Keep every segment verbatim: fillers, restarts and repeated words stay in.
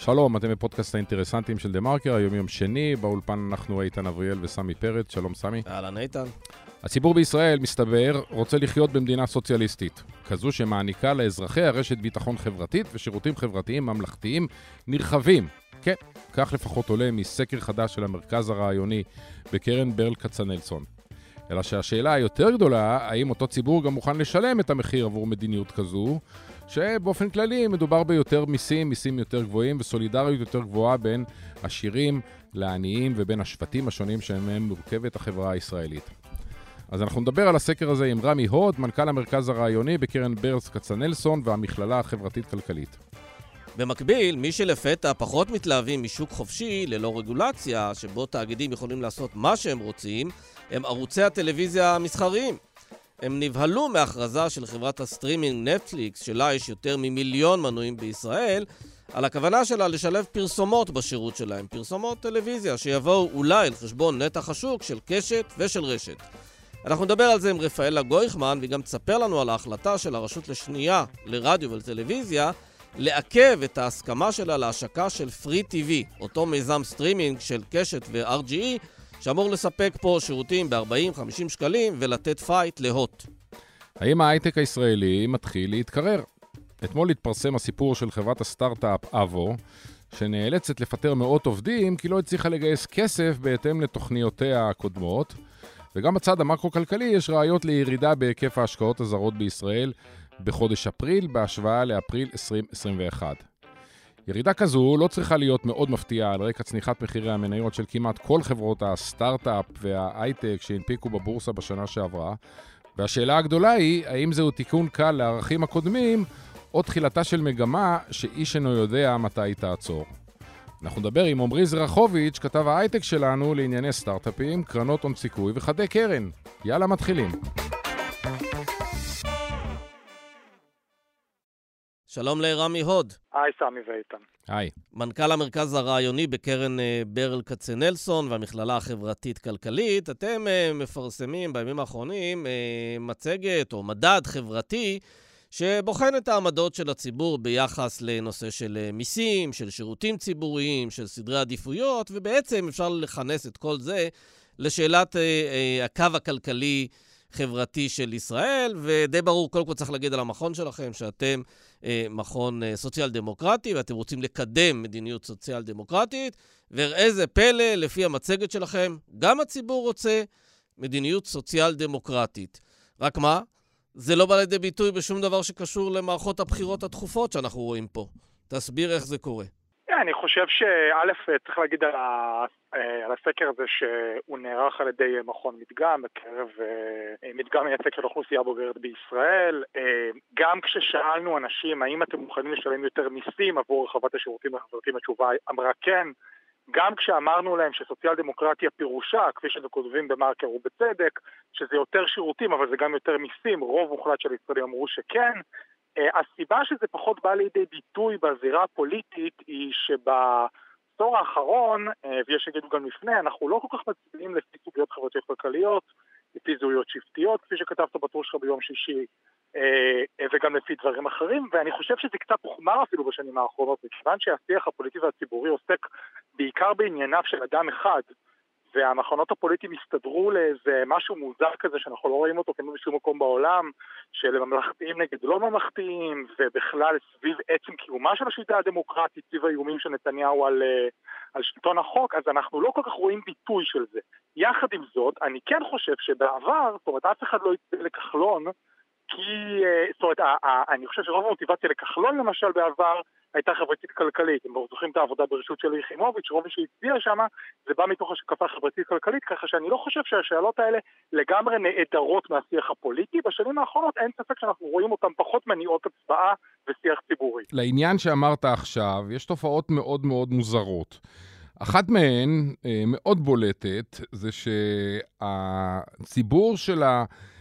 שלום, אתם בפודקאסט האינטרסנטים של דה-מרקר, היום יום שני, באולפן אנחנו איתן אבריאל וסמי פרץ. שלום סמי. אהלן איתן. הציבור בישראל, מסתבר, רוצה לחיות במדינה סוציאליסטית, כזו שמעניקה לאזרחי רשת ביטחון חברתית ושירותים חברתיים ממלכתיים נרחבים. כן, כך לפחות עולה מסקר חדש של המרכז הרעיוני בקרן ברל כצנלסון. אלא שהשאלה היותר גדולה, האם אותו ציבור גם מוכן לשלם את המחיר עבור מדיניות כזו, שבאופן כללי מדובר ביותר מיסים, מיסים יותר גבוהים וסולידריות יותר גבוהה בין עשירים לעניים ובין השבטים השונים שמהם מורכבת החברה הישראלית. אז אנחנו נדבר על הסקר הזה עם רמי הוד, מנכ"ל המרכז הרעיוני בקרן ברל כצנלסון והמכללה החברתית-כלכלית. במקביל, מי שלפתע פחות מתלהבים משוק חופשי ללא רגולציה, שבו תאגידים יכולים לעשות מה שהם רוצים, הם ערוצי הטלוויזיה המסחריים. הם נבהלו מהכרזה של חברת הסטרימינג נטפליקס, שלה יש יותר ממיליון מנויים בישראל, על הכוונה שלה לשלב פרסומות בשירות שלהם, פרסומות טלוויזיה, שיבואו אולי על חשבון נתח השוק של קשת ושל רשת. אנחנו נדבר על זה עם רפאלה גויכמן, והיא גם תספר לנו על ההחלטה של הרשות לשנייה לרדיו ולטלוויזיה, לעכב את ההסכמה שלה להשקה של פרי טי וי, אותו מיזם סטרימינג של קשת ו-אר ג'י אי, שאמור לספק פה שירותים ב-ארבעים חמישים שקלים ולתת פייט להוט. האם ההייטק הישראלי מתחיל להתקרר? אתמול התפרסם הסיפור של חברת הסטארט-אפ אבו, שנאלצת לפטר מאות עובדים כי לא הצליחה לגייס כסף בהתאם לתוכניותיה הקודמות, וגם בצד המקרו-כלכלי יש ראיות לירידה בהיקף ההשקעות הזרות בישראל בחודש אפריל בהשוואה לאפריל עשרים עשרים ואחת. ירידה כזו לא צריכה להיות מאוד מפתיעה על רקע צניחת מחירי המניות של כמעט כל חברות הסטארט-אפ וההייטק שהנפיקו בבורסה בשנה שעברה, והשאלה הגדולה היא, האם זהו תיקון קל לערכים הקודמים, או תחילתה של מגמה שאיש אינו יודע מתי היא תעצור. אנחנו נדבר עם עומרי זרחוביץ', כתב ההייטק שלנו לענייני סטארט-אפים, קרנות הון סיכוי וחדי קרן. יאללה, מתחילים. שלום לרמי הוד. היי סמי ואיתן. היי. מנכ"ל המרכז הרעיוני בקרן ברל כצנלסון והמכללה החברתית-כלכלית. אתם מפרסמים בימים האחרונים מצגת או מדד חברתי שבוחן את העמדות של הציבור ביחס לנושא של מיסים, של שירותים ציבוריים, של סדרי עדיפויות, ובעצם אפשר לכנס את כל זה לשאלת הקו הכלכלי חברתי של ישראל, ודי ברור, קודם כל צריך להגיד על המכון שלכם, שאתם אה, מכון אה, סוציאל דמוקרטי, ואתם רוצים לקדם מדיניות סוציאל דמוקרטית, ואיזה פלא, לפי המצגת שלכם, גם הציבור רוצה מדיניות סוציאל דמוקרטית. רק מה? זה לא בא לידי ביטוי בשום דבר שקשור למערכות הבחירות התכופות שאנחנו רואים פה. תסביר איך זה קורה. אני חושב שא' צריך להגיד על, ה... על הסקר הזה שהוא נערך על ידי מכון מדגם, בקרב מדגם מייצג של אוכלוסייה בוגרת בישראל. גם כששאלנו אנשים האם אתם מוכנים לשלם יותר מיסים עבור רחבת השירותים החברתיים, התשובה אמרה כן. גם כשאמרנו להם שסוציאל דמוקרטיה פירושה, כפי שאתם כותבים במרקר ובצדק, שזה יותר שירותים אבל זה גם יותר מיסים, רוב מוחלט של ישראלים אמרו שכן. הסיבה שזה פחות בא לידי ביטוי בזירה הפוליטית היא שבעשור האחרון, ויש שיגידו גם לפני, אנחנו לא כל כך מצביעים לפי סוגיות חברתיות כלכליות, לפי זהויות שבטיות, כפי שכתבת בטור שלך ביום שישי, וגם לפי דברים אחרים, ואני חושב שזה קצת הוחמר אפילו בשנים האחרונות, מכיוון שהשיח הפוליטי והציבורי עוסק בעיקר בענייניו של אדם אחד, והמכונות הפוליטיים הסתדרו לאיזה משהו מוזר כזה שאנחנו לא רואים אותו כמו בשום מקום בעולם, של ממלכתיים נגד לא ממלכתיים, ובכלל סביב עצם קיומה של השיטה הדמוקרטית, סביב האיומים של נתניהו על, על שלטון החוק, אז אנחנו לא כל כך רואים ביטוי של זה. יחד עם זאת, אני כן חושב שבעבר, זאת אומרת, אף אחד לא יצא לכחלון, כי, זאת אומרת, אני חושב שרוב המוטיבציה לכחלון למשל בעבר, הייתה חברתית כלכלית. אם זוכרים את העבודה ברשות של יחימוביץ', רוב שהצביע שם, זה בא מתוך השקפה חברתית כלכלית, ככה שאני לא חושב שהשאלות האלה לגמרי נעדרות מהשיח הפוליטי. בשנים האחרונות אין ספק שאנחנו רואים אותם פחות מניעות הצבעה ושיח ציבורי. לעניין שאמרת עכשיו, יש תופעות מאוד מאוד מוזרות. אחת מהן, מאוד בולטת, זה שהציבור של ה...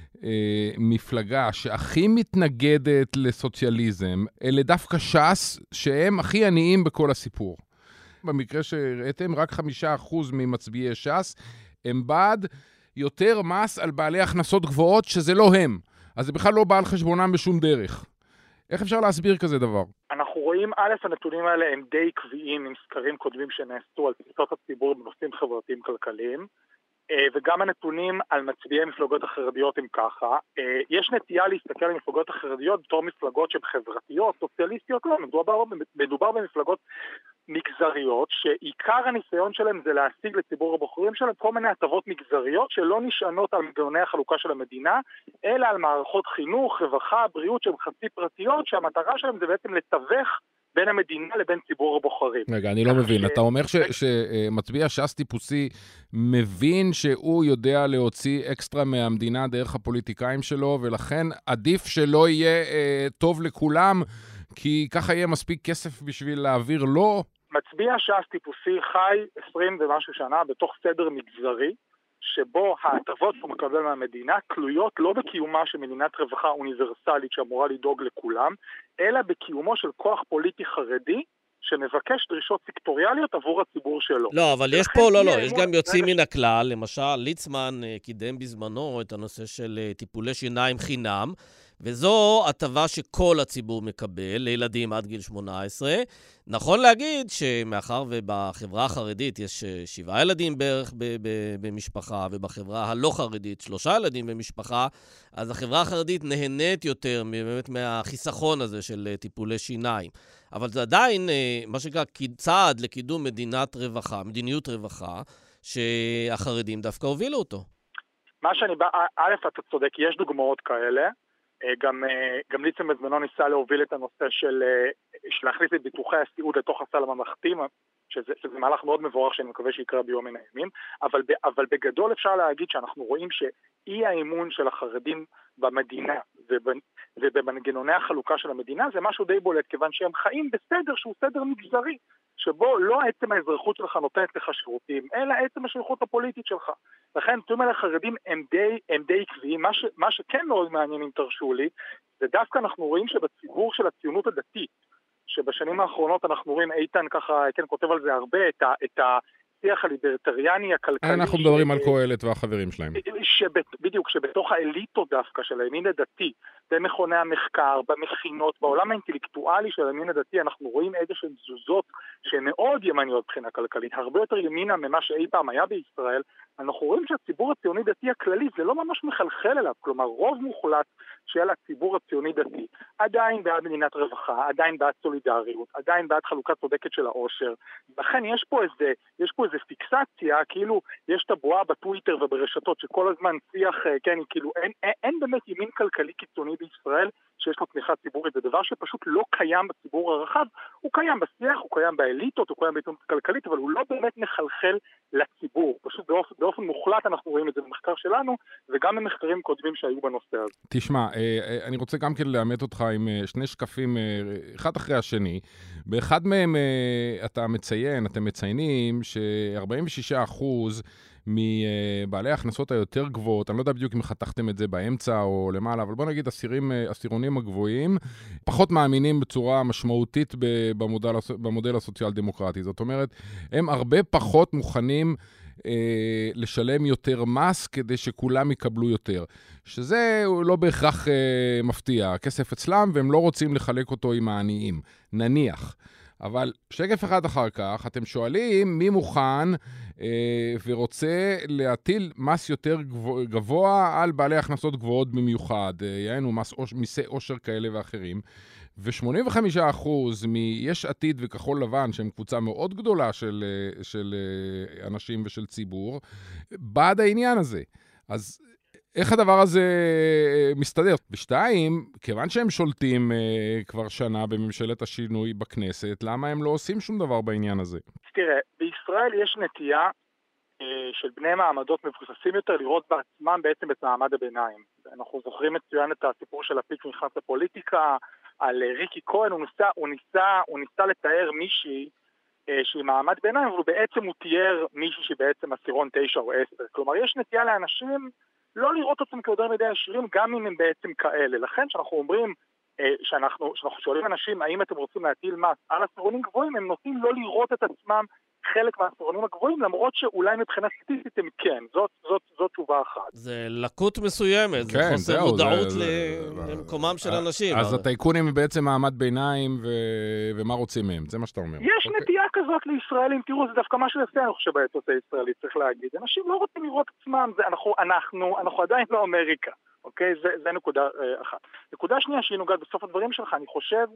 מפלגה שהכי מתנגדת לסוציאליזם, אלה דווקא ש"ס שהם הכי עניים בכל הסיפור. במקרה שראיתם, רק חמישה אחוז ממצביעי ש"ס הם בעד יותר מס על בעלי הכנסות גבוהות שזה לא הם. אז זה בכלל לא בא על חשבונם בשום דרך. איך אפשר להסביר כזה דבר? אנחנו רואים רואים, א', הנתונים האלה הם די קביעים עם סקרים קודמים שנעשו על תפיסות הציבור בנושאים חברתיים כלכליים, וגם הנתונים על מצביעי מפלגות החרדיות הם ככה. יש נטייה להסתכל על מפלגות החרדיות בתור מפלגות שהן חברתיות, סוציאליסטיות, לא, מדובר, מדובר במפלגות מגזריות, שעיקר הניסיון שלהם זה להשיג לציבור הבוחרים שלהם כל מיני הטבות מגזריות שלא נשענות על מנגנוני החלוקה של המדינה, אלא על מערכות חינוך, רווחה, בריאות שהן חצי פרטיות, שהמטרה שלהם זה בעצם לתווך בין המדינה לבין ציבור הבוחרים. רגע, אני לא מבין. אתה אומר שמצביע ש"ס טיפוסי מבין שהוא יודע להוציא אקסטרה מהמדינה דרך הפוליטיקאים שלו, ולכן עדיף שלא יהיה טוב לכולם, כי ככה יהיה מספיק כסף בשביל להעביר לו? מצביע ש"ס טיפוסי חי עשרים ומשהו שנה בתוך סדר מגזרי, שבו ההטבות שהוא מקבל מהמדינה תלויות לא בקיומה של מדינת רווחה אוניברסלית שאמורה לדאוג לכולם, אלא בקיומו של כוח פוליטי חרדי שמבקש דרישות סקטוריאליות עבור הציבור שלו. לא, אבל יש פה, לא, לא, יש גם יוצאים מן הכלל. למשל, ליצמן קידם בזמנו את הנושא של טיפולי שיניים חינם, וזו הטבה שכל הציבור מקבל, לילדים עד גיל שמונה עשרה. נכון להגיד שמאחר ובחברה החרדית יש שבעה ילדים בערך במשפחה, ובחברה הלא חרדית שלושה ילדים במשפחה, אז החברה החרדית נהנית יותר באמת מהחיסכון הזה של טיפולי שיניים. אבל זה עדיין, מה שנקרא, צעד לקידום מדינת רווחה, מדיניות רווחה, שהחרדים דווקא הובילו אותו. מה שאני בא, א', אתה צודק, יש דוגמאות כאלה, גם, גם ליצמן בזמנו ניסה להוביל את הנושא של, של להכניס את ביטוחי הסיעוד לתוך הסל הממלכתי, שזה, שזה מהלך מאוד מבורך שאני מקווה שיקרה ביום מן הימים, אבל, אבל בגדול אפשר להגיד שאנחנו רואים שאי האמון של החרדים במדינה ובמנגנוני החלוקה של המדינה זה משהו די בולט, כיוון שהם חיים בסדר שהוא סדר מגזרי, שבו לא עצם האזרחות שלך נותנת לך שירותים, אלא עצם השליחות הפוליטית שלך. לכן, תאום על החרדים הם די, הם די קביעים. מה, ש, מה שכן מאוד מעניין אם תרשו לי, זה דווקא אנחנו רואים שבציבור של הציונות הדתית, שבשנים האחרונות אנחנו רואים, איתן ככה, כן, כותב על זה הרבה, את ה... את ה השיח הליברטריאני הכלכלי. אנחנו מדברים על קהלת והחברים שלהם. בדיוק, שבתוך האליטות דווקא של הימין הדתי, במכוני המחקר, במכינות, בעולם האינטלקטואלי של הימין הדתי, אנחנו רואים איזה שהן תזוזות שהן מאוד ימניות מבחינה כלכלית, הרבה יותר ימינה ממה שאי פעם היה בישראל. אנחנו רואים שהציבור הציוני דתי הכללי זה לא ממש מחלחל אליו, כלומר רוב מוחלט של הציבור הציוני דתי עדיין בעד מדינת רווחה, עדיין בעד סולידריות, עדיין בעד חלוקה צודקת של העושר. לכן יש פה איזה, יש פה איזה פיקסציה, כאילו יש תבואה בטוויטר וברשתות שכל הזמן שיח, כן, כאילו אין, אין, אין באמת ימין כלכלי קיצוני בישראל שיש לו תמיכה ציבורית. זה דבר שפשוט לא קיים בציבור הרחב, הוא קיים בשיח, הוא קיים באליטות, הוא קיים בעיתונות כלכלית, אבל הוא לא באמת מחלחל לציבור. פשוט באופן, באופן מוחלט אנחנו רואים את זה במחקר שלנו, וגם במחקרים קודמים שהיו בנושא הזה. תשמע, אני רוצה גם כן לאמת אותך עם שני שקפים, אחד אחרי השני. באחד מהם אתה מציין, אתם מציינים ש-ארבעים ושישה אחוז מבעלי ההכנסות היותר גבוהות, אני לא יודע בדיוק אם חתכתם את זה באמצע או למעלה, אבל בוא נגיד עשירים, עשירונים הגבוהים, פחות מאמינים בצורה משמעותית במודל, במודל הסוציאל-דמוקרטי. זאת אומרת, הם הרבה פחות מוכנים אה, לשלם יותר מס כדי שכולם יקבלו יותר. שזה לא בהכרח אה, מפתיע. הכסף אצלם והם לא רוצים לחלק אותו עם העניים. נניח. אבל שקף אחד אחר כך, אתם שואלים מי מוכן אה, ורוצה להטיל מס יותר גבוה, גבוה על בעלי הכנסות גבוהות במיוחד, אה, יענו מס, מיסי עושר כאלה ואחרים, ו-שמונים וחמישה אחוז מיש עתיד וכחול לבן, שהם קבוצה מאוד גדולה של, של אנשים ושל ציבור, בעד העניין הזה. אז איך הדבר הזה מסתדר? ושתיים, כיוון שהם שולטים אה, כבר שנה בממשלת השינוי בכנסת, למה הם לא עושים שום דבר בעניין הזה? תראה, בישראל יש נטייה אה, של בני מעמדות מבוססים יותר לראות בעצמם בעצם את מעמד הביניים. אנחנו זוכרים מצוין את הסיפור של הפיק נכנס לפוליטיקה, על ריקי כהן, הוא ניסה, הוא ניסה, הוא ניסה לתאר מישהי אה, שהיא מעמד ביניים, אבל בעצם הוא תיאר מישהי שבעצם עשירון תשע או עשר. כלומר, יש נטייה לאנשים לא לראות אותם כיותר מדי עשירים, גם אם הם בעצם כאלה. לכן, שאנחנו אומרים, אה, שאנחנו, שאנחנו שואלים אנשים, האם אתם רוצים להטיל מס על עשירונים גבוהים, הם נוטים לא לראות את עצמם חלק מהעשירונים הגבוהים, למרות שאולי מבחינה סטטיסטית הם כן. זאת, זאת, זאת תשובה אחת. זה לקות מסוימת, זה כן, חוסר זהו, מודעות זה- ל- זה- למקומם של אה, אנשים. אז הרי. הטייקונים הם בעצם מעמד ביניים, ו- ומה רוצים מהם? זה מה שאתה אומר. יש אוקיי. נטייה כזאת לישראלים, תראו, זה דווקא משהו יפה, אני חושב, באתוס הישראלי, צריך להגיד. אנשים לא רוצים לראות עצמם, זה, אנחנו, אנחנו, אנחנו עדיין לא אמריקה, אוקיי? זה, זה נקודה אה, אחת. נקודה שנייה שהיא נוגעת בסוף הדברים שלך, אני חושב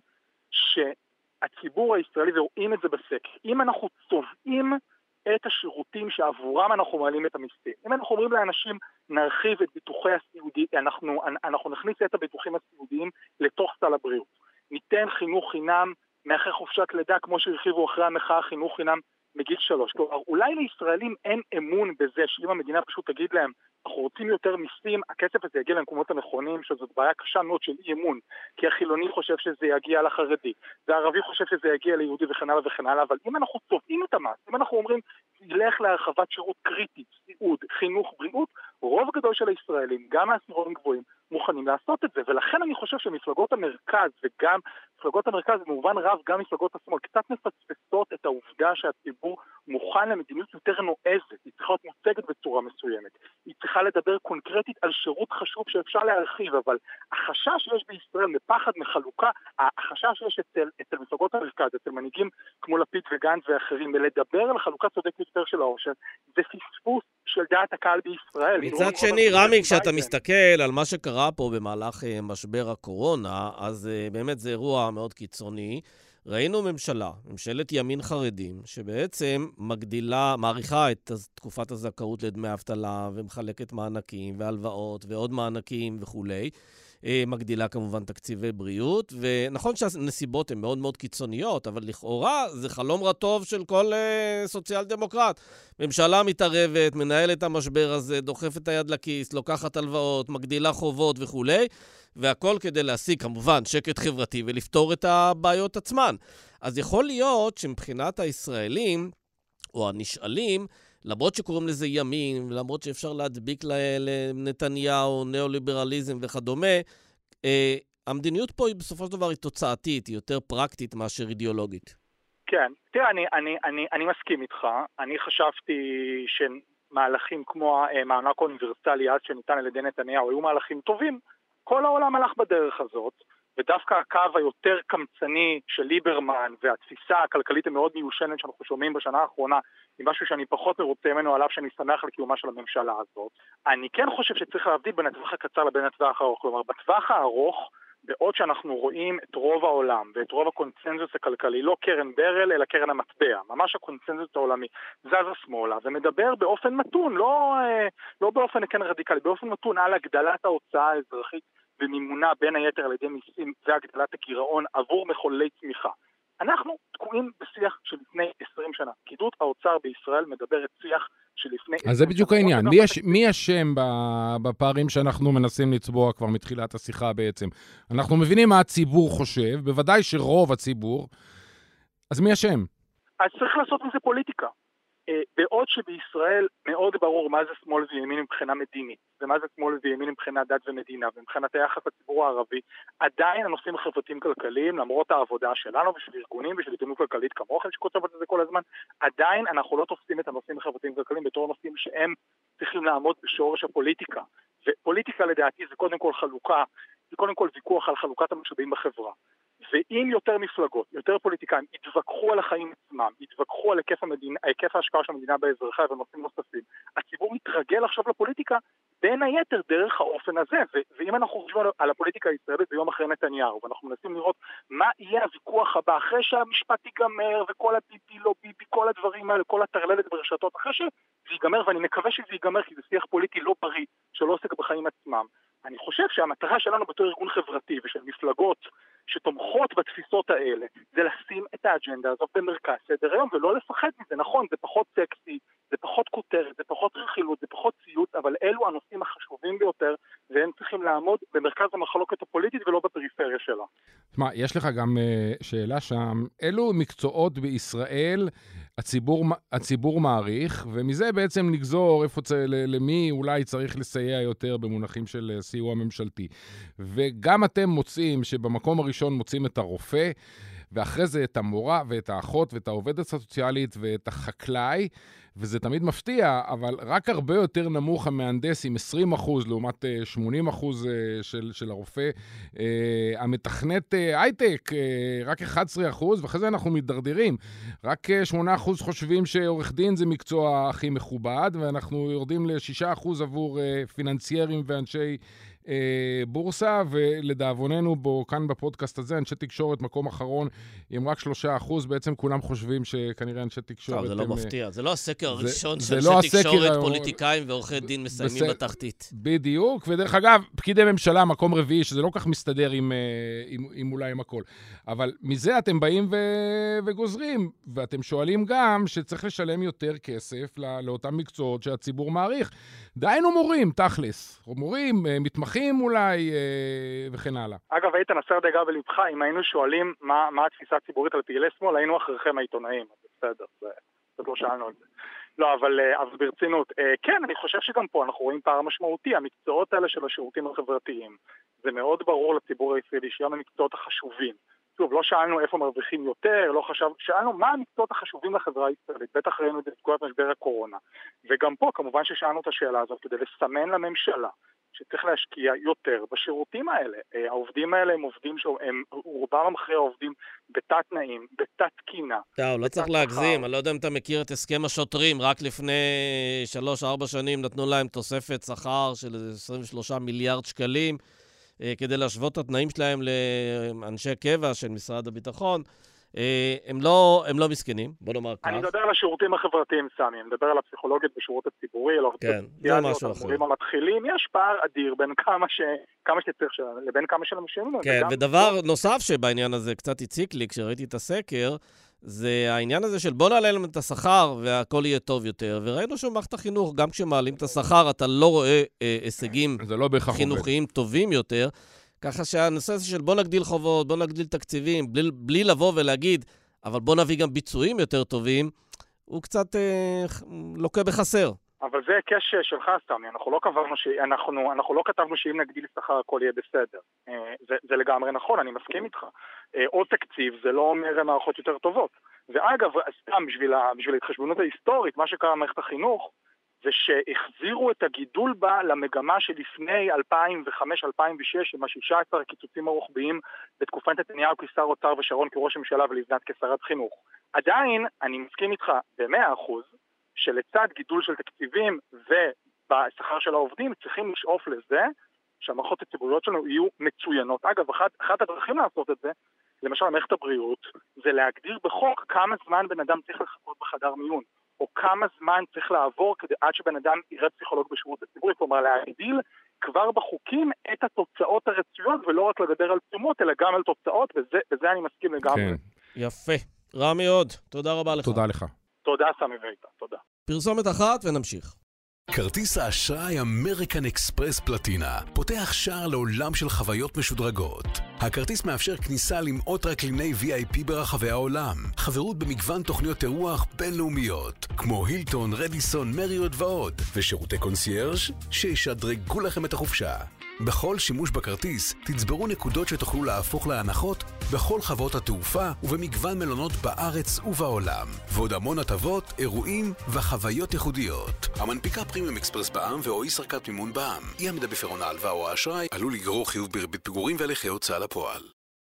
שהציבור הישראלי, ורואים את זה בסקר, אם אנחנו צובעים את השירותים שעבורם אנחנו מעלים את המיסים, אם אנחנו אומרים לאנשים, נרחיב את ביטוחי הסיעודי, אנחנו, אנחנו נכניס את הביטוחים הסיעודיים לתוך סל הבריאות, ניתן חינוך חינם, מאחרי חופשת לידה, כמו שהרחיבו אחרי המחאה, חינוך חינם מגיל שלוש. כלומר, אולי לישראלים אין אמון בזה, שאם המדינה פשוט תגיד להם, אנחנו רוצים יותר מיסים, הכסף הזה יגיע למקומות הנכונים, שזאת בעיה קשה מאוד של אי אמון, כי החילוני חושב שזה יגיע לחרדי, והערבי חושב שזה יגיע ליהודי וכן הלאה וכן הלאה, אבל אם אנחנו צובעים את המס, אם אנחנו אומרים, ילך להרחבת שירות קריטית, סיעוד, חינוך, בריאות, רוב גדול של הישראלים, גם מהעשירונים גבוהים, מוכנים לעשות את זה, ולכן אני חושב שמפלגות המרכז, וגם מפלגות המרכז במובן רב, גם מפלגות השמאל, קצת מפספסות את העובדה שהציבור מוכן למדיניות יותר נועזת, היא צריכה להיות מוצגת בצורה מסוימת, היא צריכה לדבר קונקרטית על שירות חשוב שאפשר להרחיב, אבל החשש שיש בישראל מפחד מחלוקה, החשש שיש אצל, אצל מפלגות המרכז, אצל מנהיגים כמו לפיד וגנץ ואחרים, ולדבר על חלוקה צודקת יותר של העושר, זה פספוס של דעת הקהל בישראל. מצד שני, רמי, כשאתה מסתכל על מה שקרה פה במהלך משבר הקורונה, אז באמת זה אירוע מאוד קיצוני. ראינו ממשלה, ממשלת ימין חרדים, שבעצם מגדילה, מעריכה את תקופת הזכאות לדמי אבטלה, ומחלקת מענקים והלוואות ועוד מענקים וכולי. מגדילה כמובן תקציבי בריאות, ונכון שהנסיבות הן מאוד מאוד קיצוניות, אבל לכאורה זה חלום רטוב של כל uh, סוציאל דמוקרט. ממשלה מתערבת, מנהלת את המשבר הזה, דוחפת את היד לכיס, לוקחת הלוואות, מגדילה חובות וכולי, והכל כדי להשיג כמובן שקט חברתי ולפתור את הבעיות עצמן. אז יכול להיות שמבחינת הישראלים, או הנשאלים, למרות שקוראים לזה ימין, למרות שאפשר להדביק לנתניהו, ניאו-ליברליזם וכדומה, אה, המדיניות פה היא בסופו של דבר היא תוצאתית, היא יותר פרקטית מאשר אידיאולוגית. כן, תראה, אני, אני, אני, אני מסכים איתך. אני חשבתי שמהלכים כמו המענק האוניברסלי אז שניתן על ידי נתניהו היו מהלכים טובים. כל העולם הלך בדרך הזאת. ודווקא הקו היותר קמצני של ליברמן והתפיסה הכלכלית המאוד מיושנת שאנחנו שומעים בשנה האחרונה היא משהו שאני פחות מרוצה ממנו עליו שאני שמח לקיומה של הממשלה הזאת. אני כן חושב שצריך להבדיל בין הטווח הקצר לבין הטווח הארוך. כלומר, בטווח הארוך, בעוד שאנחנו רואים את רוב העולם ואת רוב הקונצנזוס הכלכלי, לא קרן ברל אלא קרן המטבע, ממש הקונצנזוס העולמי, זז השמאלה ומדבר באופן מתון, לא, לא באופן כן רדיקלי, באופן מתון על הגדלת ההוצאה האזרחית ומימונה בין היתר על ידי מיסים והגדלת הגירעון עבור מחוללי צמיחה. אנחנו תקועים בשיח של לפני עשרים שנה. פקידות האוצר בישראל מדברת שיח של לפני עשרים שנה. אז זה בדיוק העניין. מי, יש, מי אשם בפערים שאנחנו מנסים לצבוע כבר מתחילת השיחה בעצם? אנחנו מבינים מה הציבור חושב, בוודאי שרוב הציבור, אז מי אשם? אז צריך לעשות מזה פוליטיקה. בעוד שבישראל מאוד ברור מה זה שמאל וימין מבחינה מדינית, ומה זה שמאל וימין מבחינת דת ומדינה, ומבחינת היחס לציבור הערבי, עדיין הנושאים החברתיים כלכליים, למרות העבודה שלנו ושל ארגונים ושל עיתונות כלכלית כמוכם שכותבת את זה כל הזמן, עדיין אנחנו לא תופסים את הנושאים החברתיים כלכליים בתור נושאים שהם צריכים לעמוד בשורש הפוליטיקה. ופוליטיקה לדעתי זה קודם כל חלוקה, זה קודם כל ויכוח על חלוקת המשאבים בחברה. ואם יותר מפלגות, יותר פוליטיקאים, יתווכחו על החיים עצמם, יתווכחו על היקף, המדינה, היקף ההשקעה של המדינה באזרחיה ונושאים נוספים, הציבור מתרגל עכשיו לפוליטיקה בין היתר דרך האופן הזה, ו- ואם אנחנו חושבים על הפוליטיקה הישראלית ביום אחרי נתניהו, ואנחנו מנסים לראות מה יהיה הוויכוח הבא, אחרי שהמשפט ייגמר, וכל הביבי לא ביבי, כל הדברים האלה, כל הטרללת ברשתות, אחרי שזה ייגמר, ואני מקווה שזה ייגמר, כי זה שיח פוליטי לא בריא, שלא עוסק בחיים עצמם. אני חושב שהמטרה שלנו בתור ארגון חברתי ושל מפלגות שתומכות בתפיסות האלה, זה לשים את האג'נדה הזאת במרכז סדר היום, ולא לפחד מזה. נכון, זה פחות סקסי, זה פחות כותרת, זה פחות רכילות, זה פחות ציות, אבל אלו הנושאים החשובים ביותר, והם צריכים לעמוד במרכז המחלוקת הפוליטית ולא בפריפריה שלה. תשמע, יש לך גם uh, שאלה שם, אלו מקצועות בישראל הציבור, הציבור מעריך, ומזה בעצם נגזור איפה צ... למי אולי צריך לסייע יותר במונחים של סיוע ממשלתי. וגם אתם מוצאים שבמקום הראשון מוצאים את הרופא, ואחרי זה את המורה ואת האחות ואת העובדת הסוציאלית ואת החקלאי, וזה תמיד מפתיע, אבל רק הרבה יותר נמוך המהנדס עם עשרים אחוז לעומת שמונים אחוז של, של הרופא. המתכנת הייטק, רק אחד עשר אחוז, ואחרי זה אנחנו מתדרדרים. רק שמונה אחוז חושבים שעורך דין זה מקצוע הכי מכובד, ואנחנו יורדים ל-שישה אחוז עבור פיננסיירים ואנשי בורסה, ולדאבוננו בו, כאן בפודקאסט הזה, אנשי תקשורת מקום אחרון, עם רק שלושה אחוז, בעצם כולם חושבים שכנראה אנשי תקשורת... זה לא מפתיע, זה לא הסקר הראשון של אנשי תקשורת, פוליטיקאים ועורכי דין מסיימים בתחתית. בדיוק, ודרך אגב, פקידי ממשלה, מקום רביעי, שזה לא כך מסתדר עם אולי עם הכל. אבל מזה אתם באים וגוזרים, ואתם שואלים גם שצריך לשלם יותר כסף לאותם מקצועות שהציבור מעריך. דיינו מורים, תכלס. מורים, מתמחים אולי, וכן הלאה. אגב, איתן, הסר דאגה בלבך, אם היינו שואלים מה, מה התפיסה הציבורית על פעילי שמאל, היינו אחריכם העיתונאים. בסדר, זה, זה לא שאלנו את זה. לא, אבל, אבל ברצינות, כן, אני חושב שגם פה אנחנו רואים פער משמעותי. המקצועות האלה של השירותים החברתיים, זה מאוד ברור לציבור הישראלי שהם המקצועות החשובים. שוב, לא שאלנו איפה מרוויחים יותר, לא חשב, שאלנו מה המקצועות החשובים לחברה הישראלית, בטח ראינו את תקופת משבר הקורונה. וגם פה, כמובן ששאלנו את השאלה הזאת, כדי לסמן לממשלה, שצריך להשקיע יותר בשירותים האלה. העובדים האלה הם עובדים שהם, רובם המכריע עובדים בתת תנאים, בתת תקינה. טוב, לא צריך להגזים, אני לא יודע אם אתה מכיר את הסכם השוטרים, רק לפני שלוש ארבע שנים נתנו להם תוספת שכר של עשרים ושלושה מיליארד שקלים, כדי להשוות את התנאים שלהם לאנשי קבע של משרד הביטחון. הם לא, הם לא מסכנים, בוא נאמר כך. אני מדבר על השירותים החברתיים, סמי, אני מדבר על הפסיכולוגית בשירות הציבורי, על כן, זה משהו אחר. המורים המתחילים, יש פער אדיר בין כמה ש... כמה שצריך שלנו, לבין כמה של המשנים. כן, ודבר נוסף שבעניין הזה קצת הציק לי, כשראיתי את הסקר, זה העניין הזה של בוא נעלה להם את השכר והכל יהיה טוב יותר, וראינו שמערכת החינוך, גם כשמעלים את השכר, אתה לא רואה אה, הישגים לא חינוכיים טובים יותר, ככה שהנושא הזה של בוא נגדיל חובות, בוא נגדיל תקציבים, בלי, בלי לבוא ולהגיד, אבל בוא נביא גם ביצועים יותר טובים, הוא קצת אה, לוקה בחסר. אבל זה הקש שלך, סמי, אנחנו לא קבענו ש... אנחנו, אנחנו לא כתבנו שאם נגדיל שכר הכל יהיה בסדר. זה, זה לגמרי נכון, אני מסכים איתך. עוד תקציב זה לא אומר מערכות יותר טובות. ואגב, סתם בשביל, בשביל ההתחשבנות ההיסטורית, מה שקרה במערכת החינוך, זה שהחזירו את הגידול בה למגמה שלפני אלפיים וחמש אלפיים ושש, עם ה-שישה עשר הקיצוצים הרוחביים בתקופת נתניהו כשר אוצר ושרון כראש הממשלה ולבנת כשרת חינוך. עדיין, אני מסכים איתך ב-מאה אחוז, שלצד גידול של תקציבים ובשכר של העובדים, צריכים לשאוף לזה שהמערכות הציבוריות שלנו יהיו מצוינות. אגב, אחת, אחת הדרכים לעשות את זה, למשל מערכת הבריאות, זה להגדיר בחוק כמה זמן בן אדם צריך לחכות בחדר מיון, או כמה זמן צריך לעבור כדי עד שבן אדם יראה פסיכולוג בשירות הציבורי, כלומר להגדיל כבר בחוקים את התוצאות הרצויות, ולא רק לדבר על תשומות, אלא גם על תוצאות, וזה, וזה אני מסכים לגמרי. כן. יפה. רע מאוד. תודה רבה לך. תודה לך. תודה, סמי ואיתה. תודה. פרסומת אחת ונמשיך. כרטיס האשראי אמריקן אקספרס פלטינה פותח שער לעולם של חוויות משודרגות. הכרטיס מאפשר כניסה למאות טרקליני וי איי פי ברחבי העולם, חברות במגוון תוכניות אירוח בינלאומיות, כמו הילטון, רדיסון, מריוט ועוד, ושירותי קונסיירג' שישדרגו לכם את החופשה. בכל שימוש בכרטיס תצברו נקודות שתוכלו להפוך להנחות בכל חברות התעופה ובמגוון מלונות בארץ ובעולם, ועוד המון הטבות, אירועים וחוויות ייחודיות. המנפיקה פרימיום אקספרס בע"מ ואו ישראכרט מימון בע"מ. אי עמידה בפירעון ההלוואה או האשראי עלול לגרור חיוב בריבית פיגורים והליכי הוצאה לפועל.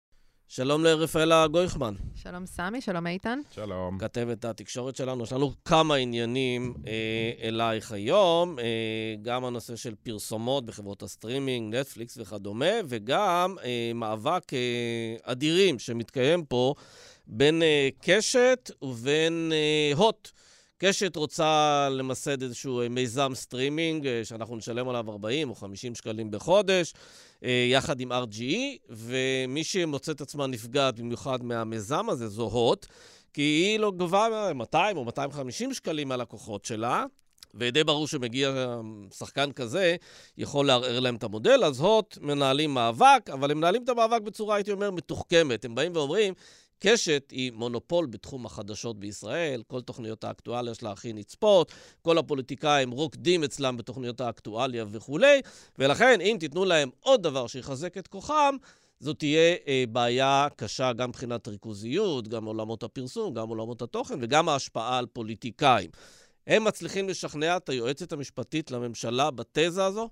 שלום לרפאלה גויכמן. שלום סמי, שלום איתן. שלום. כתבת התקשורת שלנו. יש לנו כמה עניינים אה, אלייך היום, אה, גם הנושא של פרסומות בחברות הסטרימינג, נטפליקס וכדומה, וגם אה, מאבק אה, אדירים שמתקיים פה בין אה, קשת ובין אה, הוט. קשת רוצה למסד איזשהו מיזם סטרימינג שאנחנו נשלם עליו ארבעים או חמישים שקלים בחודש, יחד עם אר ג'י אי, ומי שמוצא את עצמה נפגעת במיוחד מהמיזם הזה זו הוט, כי היא לא גובה מאתיים או מאתיים וחמישים שקלים על לקוחות שלה, ודי ברור שמגיע שחקן כזה, יכול לערער להם את המודל, אז הוט מנהלים מאבק, אבל הם מנהלים את המאבק בצורה, הייתי אומר, מתוחכמת. הם באים ואומרים, קשת היא מונופול בתחום החדשות בישראל, כל תוכניות האקטואליה שלה הכי נצפות, כל הפוליטיקאים רוקדים אצלם בתוכניות האקטואליה וכו', ולכן אם תיתנו להם עוד דבר שיחזק את כוחם, זו תהיה אה, בעיה קשה גם מבחינת ריכוזיות, גם עולמות הפרסום, גם עולמות התוכן, וגם ההשפעה על פוליטיקאים. הם מצליחים לשכנע את היועצת המשפטית לממשלה בתזה הזו?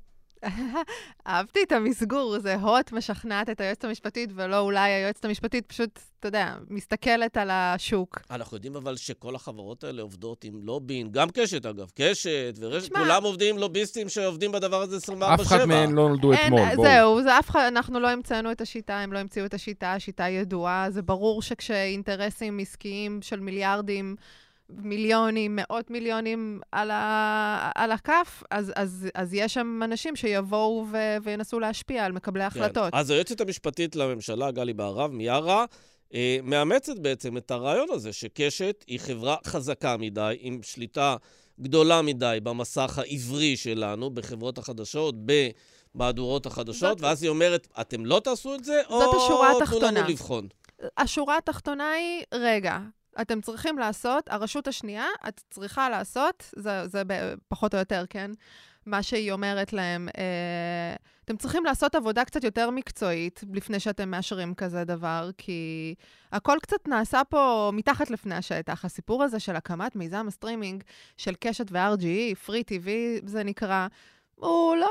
אהבתי את המסגור, זה הוט משכנעת את היועצת המשפטית, ולא אולי היועצת המשפטית פשוט, אתה יודע, מסתכלת על השוק. אנחנו יודעים אבל שכל החברות האלה עובדות עם לובין, גם קשת אגב, קשת ורשת, כולם עובדים עם לוביסטים שעובדים בדבר הזה עשרים וארבע שבע. אף אחד מהם לא נולדו אתמול, בואו. זהו, זה אף אחד, אנחנו לא המצאנו את השיטה, הם לא המציאו את השיטה, השיטה ידועה, זה ברור שכשאינטרסים עסקיים של מיליארדים, מיליונים, מאות מיליונים על, ה... על הכף, אז, אז, אז יש שם אנשים שיבואו ו... וינסו להשפיע על מקבלי החלטות. כן. אז היועצת המשפטית לממשלה, גלי בהרב, מיארה, אה, מאמצת בעצם את הרעיון הזה, שקשת היא חברה חזקה מדי, עם שליטה גדולה מדי במסך העברי שלנו, בחברות החדשות, במהדורות החדשות, זאת... ואז היא אומרת, אתם לא תעשו את זה, או תנו לנו לבחון? השורה התחתונה היא, רגע, אתם צריכים לעשות, הרשות השנייה, את צריכה לעשות, זה, זה פחות או יותר, כן? מה שהיא אומרת להם, אה, אתם צריכים לעשות עבודה קצת יותר מקצועית, לפני שאתם מאשרים כזה דבר, כי הכל קצת נעשה פה מתחת לפני השטח. הסיפור הזה של הקמת מיזם הסטרימינג, של קשת ו-אר ג'י אי, פרי טי וי זה נקרא, הוא לא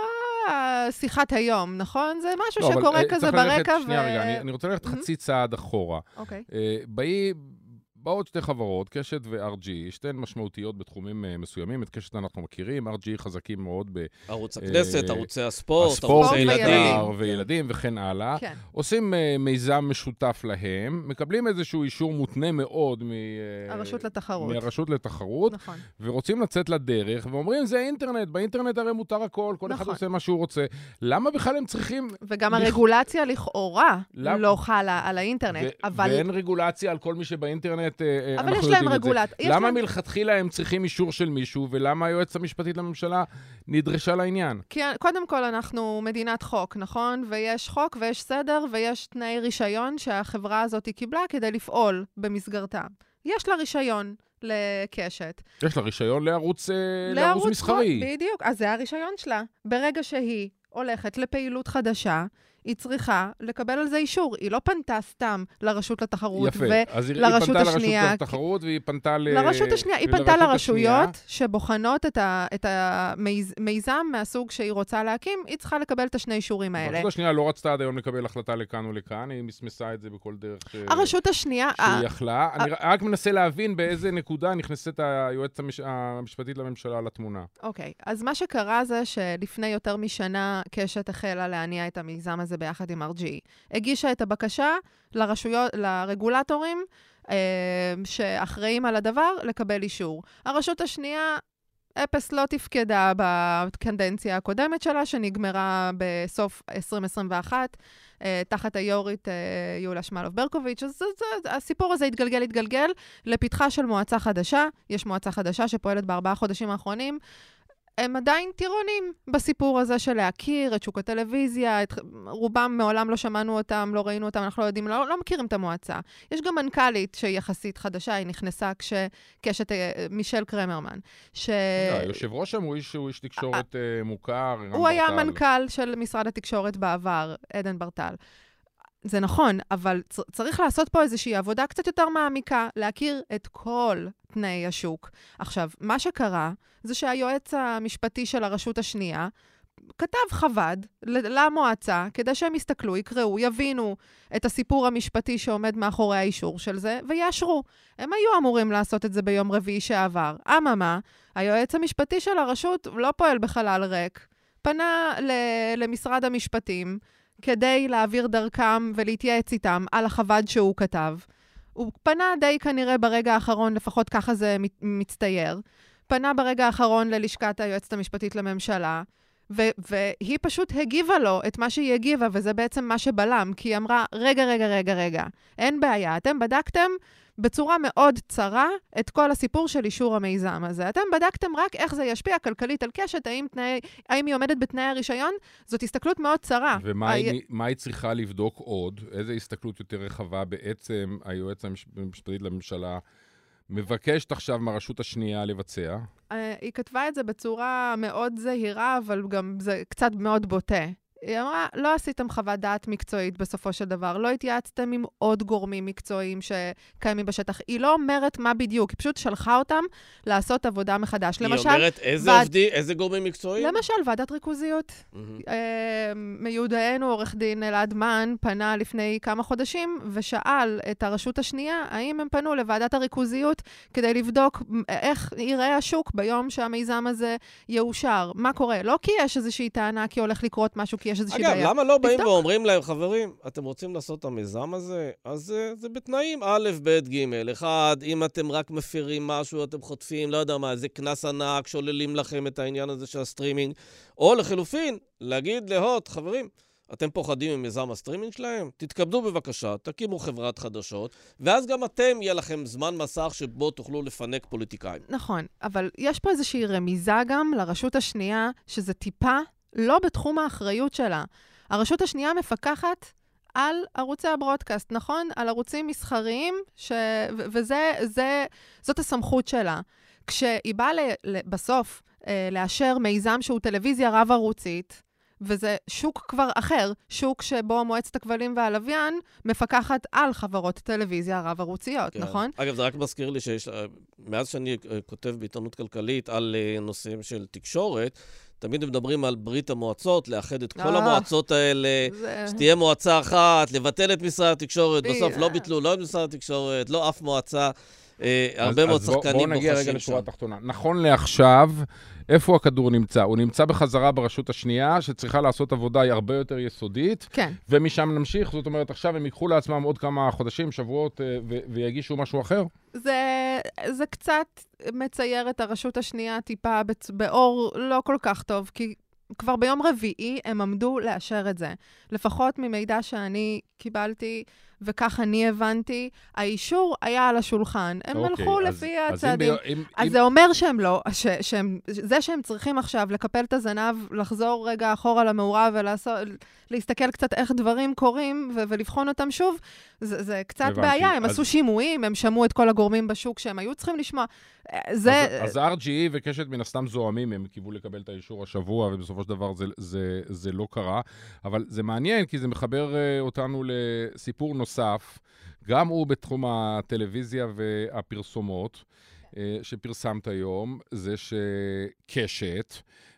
שיחת היום, נכון? זה משהו לא, שקורה אבל, כזה ברקע. שנייה ו... רגע, אני, אני רוצה ללכת mm-hmm. חצי צעד אחורה. אוקיי. Okay. אה, באי... באות שתי חברות, קשת ו-אר ג'י אי, שתיהן משמעותיות בתחומים uh, מסוימים. את קשת אנחנו מכירים, אר ג'י אי חזקים מאוד ב... ערוץ הכנסת, uh, ערוצי הספורט, הספורט, ערוצי ילדים. ילדים. וילדים וכן הלאה. כן. עושים uh, מיזם משותף להם, מקבלים איזשהו אישור מותנה מאוד מ... Uh, הרשות לתחרות. מהרשות לתחרות. נכון. ורוצים לצאת לדרך, ואומרים, זה אינטרנט, באינטרנט הרי מותר הכל, כל נכון. אחד עושה מה שהוא רוצה. למה בכלל הם צריכים... וגם לכ... הרגולציה לכאורה למ... לא חלה על האינטרנט, ו- אבל... ואין רגולציה על כל מי שבאינטרנט... אבל יש להם רגולט. למה להם... מלכתחילה הם צריכים אישור של מישהו, ולמה היועצת המשפטית לממשלה נדרשה לעניין? כי קודם כל אנחנו מדינת חוק, נכון? ויש חוק ויש סדר ויש תנאי רישיון שהחברה הזאת קיבלה כדי לפעול במסגרתה. יש לה רישיון לקשת. יש לה רישיון לערוץ, לערוץ מסחרי. חוק, בדיוק, אז זה הרישיון שלה. ברגע שהיא הולכת לפעילות חדשה, היא צריכה לקבל על זה אישור. היא לא פנתה סתם לרשות לתחרות יפה. אז היא ולרשות פנתה השנייה. לרשות לתחרות והיא פנתה ל... לרשות השנייה. היא פנתה לרשויות שבוחנות את, ה... את המיזם מהסוג שהיא רוצה להקים, היא צריכה לקבל את השני אישורים האלה. הרשות השנייה לא רצתה עד היום לקבל החלטה לכאן או לכאן, היא מסמסה את זה בכל דרך ש... הרשות השנייה... שהיא יכלה. אני רק מנסה להבין באיזה נקודה נכנסת היועצת המש... המשפטית לממשלה לתמונה. אוקיי. אז מה שקרה זה שלפני יותר משנה קשת החלה להניע את המיזם הזה ביחד עם אר ג'י אי. הגישה את הבקשה לרשויות, לרגולטורים אה, שאחראים על הדבר לקבל אישור. הרשות השנייה, אפס לא תפקדה בקדנציה הקודמת שלה, שנגמרה בסוף עשרים עשרים ואחת, אה, תחת היורית אה, יוליה שמאלוב ברקוביץ'. אז זה, זה, הסיפור הזה התגלגל, התגלגל לפתחה של מועצה חדשה. יש מועצה חדשה שפועלת בארבעה חודשים האחרונים. הם עדיין טירונים בסיפור הזה של להכיר את שוק הטלוויזיה, את... רובם מעולם לא שמענו אותם, לא ראינו אותם, אנחנו לא יודעים, לא, לא מכירים את המועצה. יש גם מנכ"לית שהיא יחסית חדשה, היא נכנסה כשקשת מישל קרמרמן. ש... יושב ראש שם הוא איש, הוא איש תקשורת מוכר. הוא היה מנכ"ל של משרד התקשורת בעבר, עדן ברטל. זה נכון, אבל צריך לעשות פה איזושהי עבודה קצת יותר מעמיקה, להכיר את כל תנאי השוק. עכשיו, מה שקרה זה שהיועץ המשפטי של הרשות השנייה כתב חווד למועצה, כדי שהם יסתכלו, יקראו, יבינו את הסיפור המשפטי שעומד מאחורי האישור של זה, ויאשרו. הם היו אמורים לעשות את זה ביום רביעי שעבר. אממה, היועץ המשפטי של הרשות לא פועל בחלל ריק. פנה למשרד המשפטים, כדי להעביר דרכם ולהתייעץ איתם על החווד שהוא כתב. הוא פנה די כנראה ברגע האחרון, לפחות ככה זה מצטייר, פנה ברגע האחרון ללשכת היועצת המשפטית לממשלה, ו- והיא פשוט הגיבה לו את מה שהיא הגיבה, וזה בעצם מה שבלם, כי היא אמרה, רגע, רגע, רגע, רגע, אין בעיה, אתם בדקתם בצורה מאוד צרה את כל הסיפור של אישור המיזם הזה. אתם בדקתם רק איך זה ישפיע כלכלית על קשת, האם, תנאי, האם היא עומדת בתנאי הרישיון? זאת הסתכלות מאוד צרה. ומה היא, מה היא צריכה לבדוק עוד? איזו הסתכלות יותר רחבה בעצם היועץ המשפטית לממשלה מבקשת עכשיו מהרשות השנייה לבצע? היא כתבה את זה בצורה מאוד זהירה, אבל גם זה קצת מאוד בוטה. היא אמרה, לא עשיתם חוות דעת מקצועית בסופו של דבר, לא התייעצתם עם עוד גורמים מקצועיים שקיימים בשטח. היא לא אומרת מה בדיוק, היא פשוט שלחה אותם לעשות עבודה מחדש. היא למשל, אומרת איזה ועד... עובדי, איזה גורמים מקצועיים? למשל, ועדת ריכוזיות. Mm-hmm. מיודענו, עורך דין אלעד מן, פנה לפני כמה חודשים, ושאל את הרשות השנייה, האם הם פנו לוועדת הריכוזיות, כדי לבדוק איך ייראה השוק ביום שהמיזם הזה יאושר. מה קורה? לא כי יש איזושהי טענה, כי הולך לקרות משהו, כי יש איזושהי בעיה. אגב, למה לא באים ואומרים להם, חברים, אתם רוצים לעשות את המיזם הזה? אז זה, זה בתנאים א', ב', ג'. אחד, אם אתם רק מפירים משהו, אתם חוטפים, לא יודע מה, זה כנס ענק, שוללים לכם את העניין הזה של הסטרימינג. או לחילופין, להגיד להוט, חברים, אתם פוחדים ממיזם הסטרימינג שלהם? תתכבדו בבקשה, תקימו חברת חדשות, ואז גם אתם יהיה לכם זמן מסך שבו תוכלו לפנק פוליטיקאים. נכון, אבל יש פה איזושהי רמיזה גם לרשות השנייה, שזה טיפה לא בתחום האחריות שלה. הרשות השנייה מפקחת על ערוצי הברודקאסט, נכון? על ערוצים מסחריים, ש... וזה, זה, זאת הסמכות שלה. כשהיא באה ל... בסוף לאשר מיזם שהוא טלוויזיה רב-ערוצית, וזה שוק כבר אחר, שוק שבו מועצת הכבלים והלוויין מפקחת על חברות טלוויזיה רב-ערוציות, כן. נכון? אגב, זה רק מזכיר לי שיש, מאז שאני כותב בעיתונות כלכלית על נושאים של תקשורת, תמיד מדברים על ברית המועצות, לאחד את כל המועצות האלה, שתהיה מועצה אחת, לבטל את משרד התקשורת, בסוף לא ביטלו, לא את משרד התקשורת, לא אף מועצה, הרבה מאוד שחקנים בוחשים שם. בואו נגיע רגע לשורה התחתונה. נכון לעכשיו, איפה הכדור נמצא? הוא נמצא בחזרה ברשות השנייה, שצריכה לעשות עבודה הרבה יותר יסודית, כן. ומשם נמשיך, זאת אומרת, עכשיו הם ייקחו לעצמם עוד כמה חודשים, שבועות, ו- ויגישו משהו אחר? זה, זה קצת מצייר את הרשות השנייה טיפה באור לא כל כך טוב, כי כבר ביום רביעי הם עמדו לאשר את זה. לפחות ממידע שאני קיבלתי, וכך אני הבנתי, האישור היה על השולחן. הם okay, הלכו אז, לפי אז הצעדים. אם, אם, אז אם... זה אומר שהם לא, ש, שהם, זה שהם צריכים עכשיו לקפל את הזנב, לחזור רגע אחורה למעורב ולהסתכל קצת איך דברים קורים ו- ולבחון אותם שוב, זה, זה קצת הבנתי. בעיה. הם אז... עשו שימועים, הם שמעו את כל הגורמים בשוק שהם היו צריכים לשמוע. זה... אז, אז אר ג'י אי וקשת מן הסתם זוהמים, הם קיוו לקבל את האישור השבוע, ובסופו של דבר זה, זה, זה לא קרה. אבל זה מעניין, כי זה מחבר uh, אותנו לסיפור נוסף, גם הוא בתחום הטלוויזיה והפרסומות, uh, שפרסמת היום, זה שקשת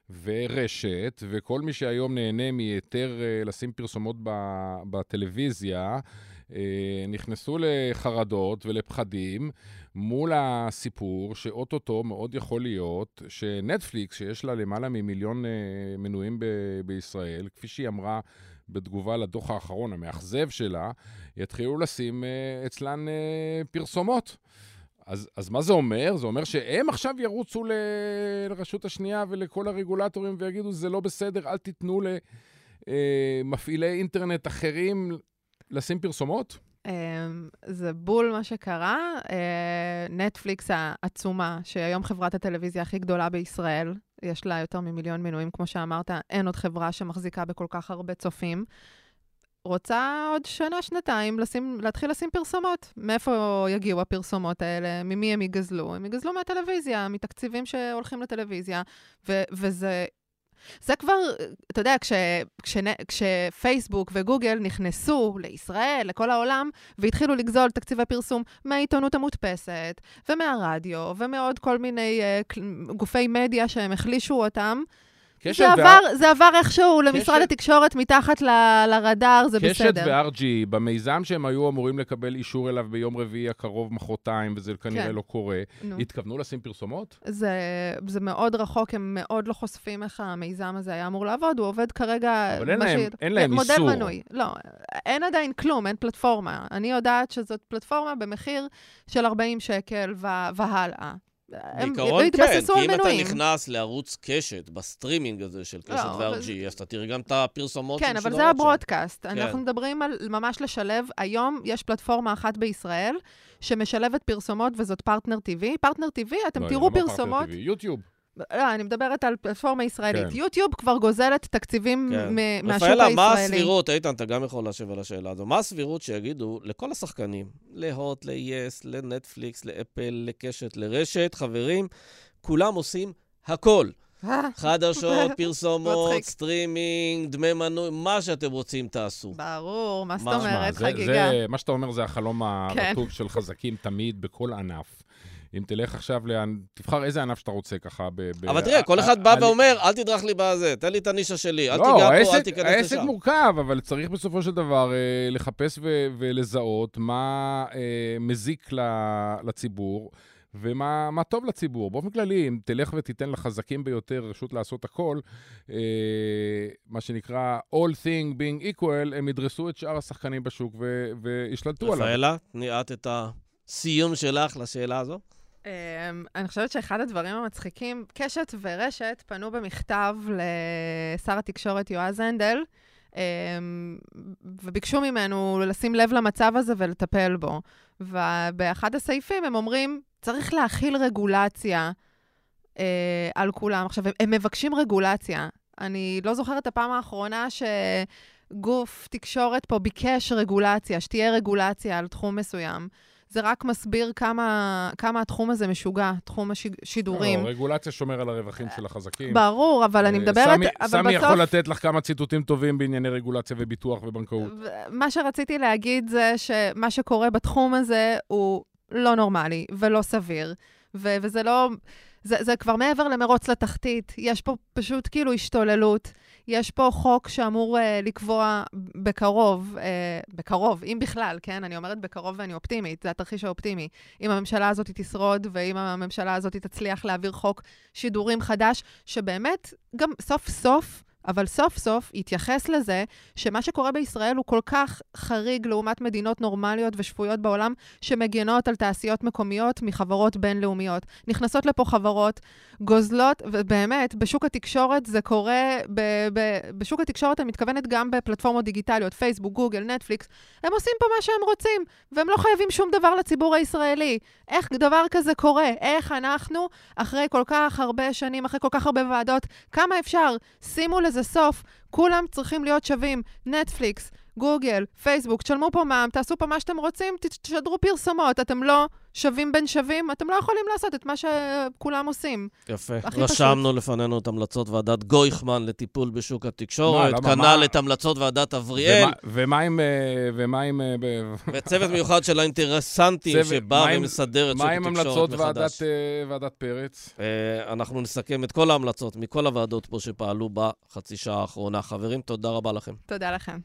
ורשת, וכל מי שהיום נהנה מיותר uh, לשים פרסומות ב- בטלוויזיה, uh, נכנסו לחרדות ולפחדים, מול הסיפור שאוטוטו מאוד יכול להיות שנטפליקס, שיש לה למעלה ממיליון uh, מנויים ב- בישראל, כפי שהיא אמרה בתגובה לדוח האחרון, המאכזב שלה, יתחילו לשים uh, אצלן uh, פרסומות. אז, אז מה זה אומר? זה אומר שהם עכשיו ירוצו ל- לרשות השנייה ולכל הרגולטורים ויגידו, זה לא בסדר, אל תיתנו למפעילי uh, אינטרנט אחרים לשים פרסומות? זה בול מה שקרה. נטפליקס העצומה, שהיום חברת הטלוויזיה הכי גדולה בישראל, יש לה יותר ממיליון מנויים, כמו שאמרת, אין עוד חברה שמחזיקה בכל כך הרבה צופים. רוצה עוד שנה, שנתיים, לשים, להתחיל לשים פרסומות. מאיפה יגיעו הפרסומות האלה? ממי הם יגזלו? הם יגזלו מהטלוויזיה, מתקציבים שהולכים לטלוויזיה, ו- וזה... זה כבר, אתה יודע, כש, כש, כשפייסבוק וגוגל נכנסו לישראל, לכל העולם, והתחילו לגזול תקציבי פרסום מהעיתונות המודפסת, ומהרדיו, ומעוד כל מיני uh, גופי מדיה שהם החלישו אותם, זה עבר, זה עבר איכשהו למשרד התקשורת מתחת ל- לרדאר, זה בסדר. קשת ו-אר ג'י, במיזם שהם היו אמורים לקבל אישור אליו ביום רביעי הקרוב מחרתיים, וזה כנראה לא קורה, התכוונו לשים פרסומות? זה, זה מאוד רחוק, הם מאוד לא חושפים איך המיזם הזה היה אמור לעבוד, הוא עובד כרגע... אבל אין להם, אין להם איסור. מודל מנוי. לא, אין עדיין כלום, אין פלטפורמה. אני יודעת שזאת פלטפורמה במחיר של ארבעים שקל והלאה. בעיקרון כן, כי אם אתה נכנס לערוץ קשת, בסטרימינג הזה של קשת ו-אר ג'י, אז אתה תראה גם את הפרסומות כן, אבל זה הברודקאסט. אנחנו מדברים על ממש לשלב. היום יש פלטפורמה אחת בישראל שמשלבת פרסומות, וזאת פרטנר טיווי. פרטנר טיווי, אתם תראו פרסומות... יוטיוב. לא, אני מדברת על פלטפורמה ישראלית. יוטיוב כבר גוזלת תקציבים מהשוק הישראלי. רפאלה, מה הסבירות, איתן, אתה גם יכול להשיב על השאלה הזו, מה הסבירות שיגידו לכל השחקנים, להוט, ל-יס, לנטפליקס, לאפל, לקשת, לרשת, חברים, כולם עושים הכל. חדשות, פרסומות, סטרימינג, דמי מנוי, מה שאתם רוצים תעשו. ברור, מה זאת מה? אומרת, זה- חגיגה. זה- מה שאתה אומר זה החלום כן. הרטוב של חזקים תמיד בכל ענף. אם תלך עכשיו, לאן- תבחר איזה ענף שאתה רוצה ככה. ב- ב- אבל תראה, כל ה- אחד בא ה- ואומר, אל תדרך לי בזה, תן לי את הנישה שלי, אל לא, תיגע פה, אל העסק- תיכנס העסק לשם. מורכב, אבל צריך בסופו של דבר אה, לחפש ו- ולזהות מה אה, מזיק ל- לציבור, ומה מה טוב לציבור. באופן כללי, אם תלך ותיתן לחזקים ביותר רשות לעשות הכל, אה, מה שנקרא all thing being equal, הם ידרסו את שאר השחקנים בשוק ו- וישלטו עליו. רפאלה, תני את את הסיום שלך לשאלה הזו. אמ, אני חושבת שאחד הדברים המצחיקים, קשת ורשת פנו במכתב לשר התקשורת יועז הנדל, אמ, וביקשו ממנו לשים לב למצב הזה ולטפל בו. ובאחד הסעיפים הם אומרים, צריך להכיל רגולציה אה, על כולם. עכשיו, הם, הם מבקשים רגולציה. אני לא זוכרת את הפעם האחרונה שגוף תקשורת פה ביקש רגולציה, שתהיה רגולציה על תחום מסוים. זה רק מסביר כמה, כמה התחום הזה משוגע, תחום השידורים. לא, רגולציה שומר על הרווחים של החזקים. ברור, אבל אני אה, מדברת, סמי- אבל סמי בסוף... יכול לתת לך כמה ציטוטים טובים בענייני רגולציה וביטוח ובנקאות. מה שרציתי להגיד זה שמה שקורה בתחום הזה הוא לא נורמלי ולא סביר, ו- וזה לא... זה, זה כבר מעבר למרוץ לתחתית. יש פה פשוט כאילו השתוללות. יש פה חוק שאמור uh, לקבוע בקרוב, uh, בקרוב, אם בכלל, כן? אני אומרת בקרוב ואני אופטימית, זה התרחיש האופטימי. אם הממשלה הזאת תשרוד, ואם הממשלה הזאת תצליח להעביר חוק שידורים חדש, שבאמת גם סוף סוף, אבל סוף סוף יתייחס לזה שמה שקורה בישראל הוא כל כך חריג לעומת מדינות נורמליות ושפויות בעולם שמגנות על תעשיות מקומיות מחברות בינלאומיות. נכנסות לפה חברות, גוזלות, ובאמת, בשוק התקשורת זה קורה, ב- ב- בשוק התקשורת אני מתכוונת גם בפלטפורמות דיגיטליות, פייסבוק, גוגל, נטפליקס, הם עושים פה מה שהם רוצים, והם לא חייבים שום דבר לציבור הישראלי. איך דבר כזה קורה? איך אנחנו, אחרי כל כך הרבה שנים, אחרי כל כך הרבה ועדות, כמה אפשר? שימו לזה סוף, כולם צריכים להיות שווים, נטפליקס, גוגל, פייסבוק, תשלמו פה מע"מ, תעשו פה מה שאתם רוצים, תשדרו פרסומות, אתם לא שווים בין שווים, אתם לא יכולים לעשות את מה שכולם עושים. יפה. הכי רשמנו לפנינו את המלצות ועדת גויכמן לטיפול בשוק התקשורת, מה, למה, כנ"ל מה? את המלצות ועדת אבריאל, ומה- ומה עם... אה, ומה עם... אה, ב- וצוות מיוחד של האינטרסנטים צוות- שבא מה עם- ומסדר את שוק מה עם התקשורת המלצות מחדש. ועדת, אה, ועדת פרץ? אה, אנחנו נסכם את כל ההמלצות מכל הוועדות פה שפעלו בחצי שעה האחרונה. חברים, תודה רבה לכם. תודה לכם.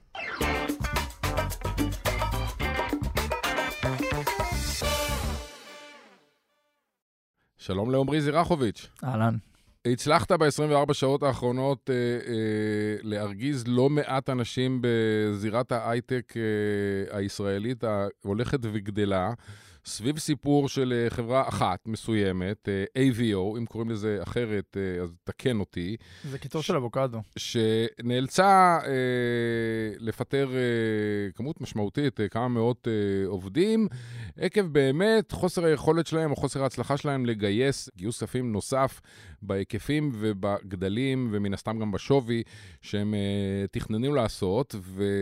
שלום לעומרי זירחוביץ'. אהלן. הצלחת ב-עשרים וארבע שעות האחרונות אה, אה, להרגיז לא מעט אנשים בזירת ההייטק אה, הישראלית ההולכת וגדלה, סביב סיפור של אה, חברה אחת מסוימת, אה, איי וי או, אם קוראים לזה אחרת, אה, אז תקן אותי, זה קיצור של אבוקדו. שנאלצה אה, לפטר אה, כמות משמעותית, אה, כמה מאות אה, עובדים, עקב באמת חוסר היכולת שלהם או חוסר ההצלחה שלהם לגייס גיוס כספים נוסף בהיקפים ובגדלים ומן הסתם גם בשווי שהם אה, תכננו לעשות.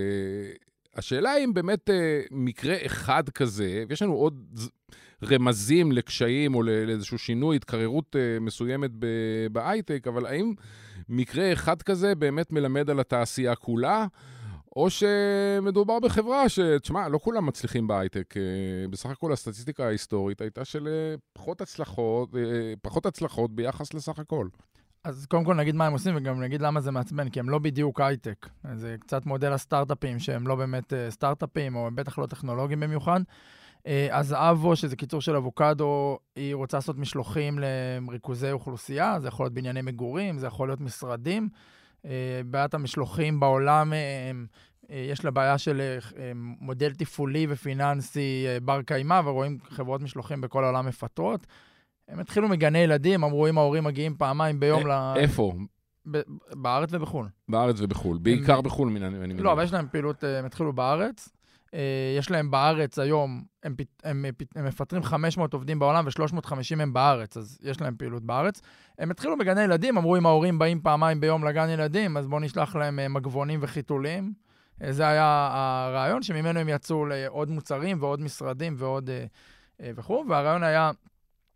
והשאלה היא אם באמת אה, מקרה אחד כזה, ויש לנו עוד רמזים לקשיים או לאיזשהו שינוי, התקררות אה, מסוימת ב- בהייטק, אבל האם מקרה אחד כזה באמת מלמד על התעשייה כולה, או שמדובר בחברה שתשמע, לא כולם מצליחים בהייטק. בסך הכל הסטטיסטיקה ההיסטורית הייתה של פחות הצלחות, פחות הצלחות ביחס לסך הכל. אז קודם כל נגיד מה הם עושים, וגם נגיד למה זה מעצבן, כי הם לא בדיוק הייטק. זה קצת מודל הסטארט-אפים, שהם לא באמת סטארט-אפים, או בטח לא טכנולוגיים במיוחד. אז אבו, שזה קיצור של אבוקדו, היא רוצה לעשות משלוחים לריכוזי אוכלוסייה, זה יכול להיות בנייני מגורים, זה יכול להיות משרדים. בעיית המשלוחים בעולם, יש לה בעיה של מודל תפעולי ופיננסי בר קיימא, ורואים חברות משלוחים בכל העולם מפטרות. הם התחילו מגני ילדים, אמרו אם ההורים מגיעים פעמיים ביום ל... איפה? בארץ ובחול. בארץ ובחול, בעיקר בחול. לא, אבל יש להם פעילות, הם התחילו בארץ. יש להם בארץ היום, הם, הם, הם מפטרים חמש מאות עובדים בעולם ו-שלוש מאות וחמישים הם בארץ, אז יש להם פעילות בארץ. הם התחילו בגני ילדים, אמרו אם ההורים באים פעמיים ביום לגן ילדים, אז בואו נשלח להם מגבונים וחיתולים. זה היה הרעיון, שממנו הם יצאו לעוד מוצרים ועוד משרדים ועוד וכו', והרעיון היה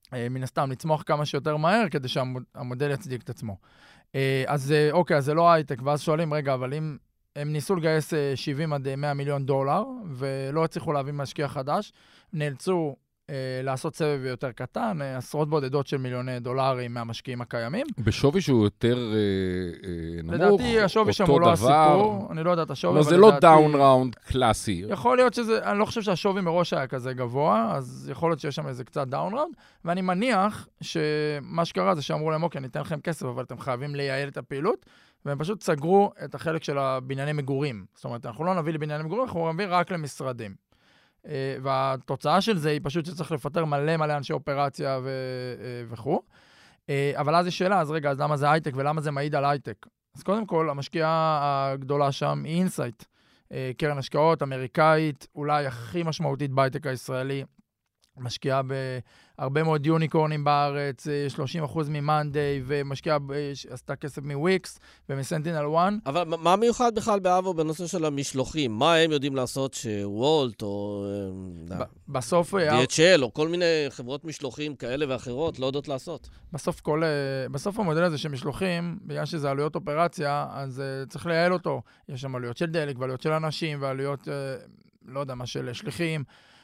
מן הסתם, לצמוח כמה שיותר מהר, כדי שהמודל יצדיק את עצמו. אז אוקיי, אז זה לא הייטק, ואז שואלים, רגע, אבל אם הם ניסו לגייס שבעים עד מאה מיליון דולר, ולא הצליחו להביא משקיע חדש, נאלצו לעשות סבב יותר קטן, עשרות בודדות של מיליוני דולרים מהמשקיעים הקיימים. בשווי שהוא יותר נמוך, לדעתי השווי שם הוא לא הסיפור, אני לא יודע את השווי. לא, זה לא דאון ראונד קלאסי. יכול להיות שזה, אני לא חושב שהשווי מראש היה כזה גבוה, אז יכול להיות שיש שם איזה קצת דאון ראונד, ואני מניח שמה שקרה זה שאמרו להם, אוקיי, ניתן לכם כסף, אבל אתם חייבים לייעל את הפעילות, והם פשוט סגרו את החלק של הבנייני מגורים. זאת אומרת, אנחנו לא נביא לבנייני מגורים, אנחנו נביא רק למשרדים. והתוצאה של זה היא פשוט שצריך לפטר מלא מלא אנשי אופרציה וכו'. אבל אז יש שאלה, אז רגע, אז למה זה הייטק ולמה זה מעיד על הייטק? אז קודם כל, המשקיעה הגדולה שם היא אינסייט, קרן השקעות אמריקאית, אולי הכי משמעותית בהייטק הישראלי, משקיעה בהרבה מאוד יוניקורנים בארץ, שלושים אחוז ממנדיי, ומשקיעה, עשתה כסף מוויקס ומסנטינל וואן. אבל מה מיוחד בכלל באבו בנושא של המשלוחים? מה הם יודעים לעשות שוולט או בסוף די אייץ' אל או כל מיני חברות משלוחים כאלה ואחרות לא יודעות לעשות? בסוף כל, בסוף המודל הזה שמשלוחים, בגלל שזה עלויות אופרציה, אז צריך לייעל אותו. יש שם עלויות של דלק ועלויות של אנשים ועלויות, לא יודע מה, של שליחים.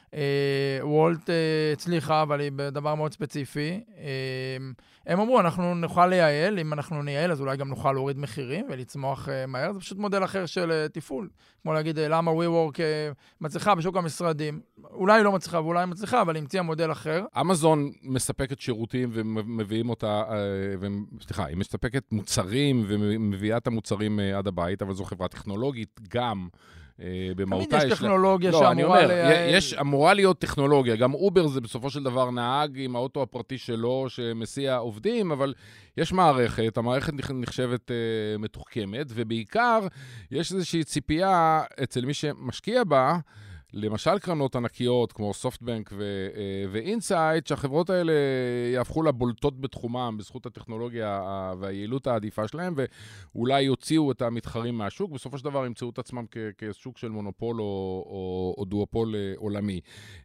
וולט הצליחה, אבל היא בדבר מאוד ספציפי. הם אמרו, אנחנו נוכל לייעל, אם אנחנו נייעל, אז אולי גם נוכל להוריד מחירים ולצמוח מהר. זה פשוט מודל אחר של תפעול. כמו להגיד, למה WeWork מצליחה בשוק המשרדים. אולי לא מצליחה ואולי מצליחה, אבל המציאה מודל אחר. אמזון מספקת שירותים ומביאים אותה, סליחה, היא מספקת מוצרים ומביאה את המוצרים עד הבית, אבל זו חברה טכנולוגית גם. תמיד יש טכנולוגיה שאמורה... יש, אמורה להיות טכנולוגיה. גם אובר זה בסופו של דבר נהג עם האוטו הפרטי שלו שמסיע עובדים, אבל יש מערכת, המערכת נחשבת מתוחכמת, ובעיקר יש איזושהי ציפייה אצל מי שמשקיע בה, למשל קרנות ענקיות כמו סופטבנק ואינסייט, שהחברות האלה יהפכו לבולטות בתחומם בזכות הטכנולוגיה והיעילות העדיפה שלהם, ואולי יוציאו את המתחרים מהשוק, בסופו של דבר ימצאו את עצמם כשוק של מונופול או, או, או דואופול עולמי.